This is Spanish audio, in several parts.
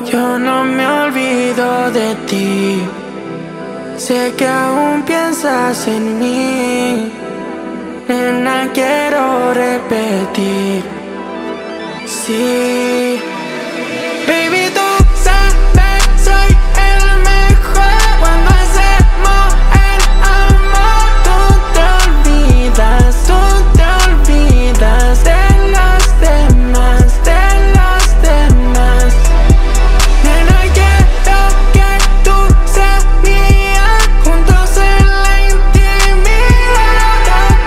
Yo no me olvido de ti. Sé que aún piensas en mí. Nena, quiero repetir. Sí. Baby, tú sabes, soy el mejor. Cuando hacemos el amor, tú te olvidas de los demás, de los demás. Nena, quiero que tú seas mía, juntos en la intimidad,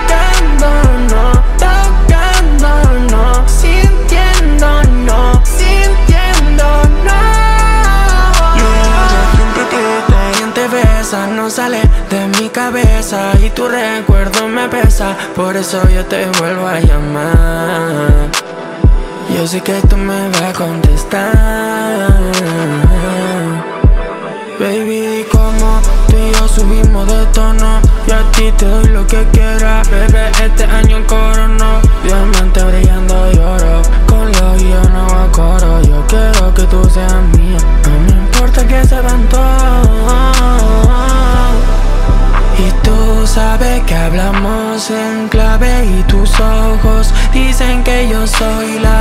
tocándonos, sintiéndonos. Y ella siempre que te besa, no sale de mi cabeza y tu recuerdo me pesa, por eso yo te vuelvo a llamar. Yo sé que tú me vas a contestar. Baby, como tú y yo subimos de tono, y a ti te doy lo que quieras. Bebé, este año corono, diamante brillando y oro. Con los guiones a coro, yo quiero que tú seas mía. No me importa que se van todos. Y tú sabes que hablamos en clave y tus ojos dicen que yo soy la